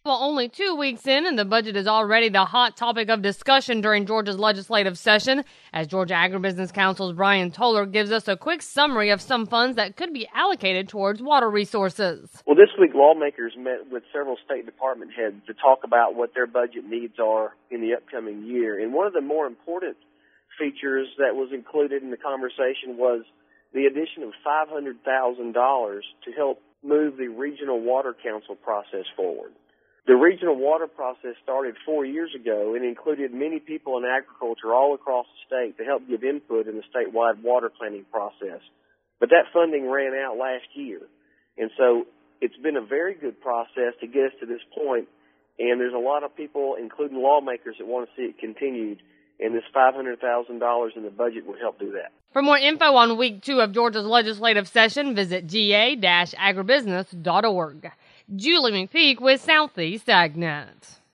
Well, only 2 weeks in, and the budget is already the hot topic of discussion during Georgia's legislative session, as Georgia Agribusiness Council's Brian Toller gives us a quick summary of some funds that could be allocated towards water resources. Well, this week, lawmakers met with several state department heads to talk about what their budget needs are in the upcoming year. And one of the more important features that was included in the conversation was the addition of $500,000 to help move the Regional Water Council process forward. The regional water process started 4 years ago and included many people in agriculture all across the state to help give input in the statewide water planning process. But that funding ran out last year. And so it's been a very good process to get us to this point, and there's a lot of people, including lawmakers, that want to see it continued, and this $500,000 in the budget would help do that. For more info on Week 2 of Georgia's legislative session, visit ga-agribusiness.org. Julie McPeak with Southeast AgNet.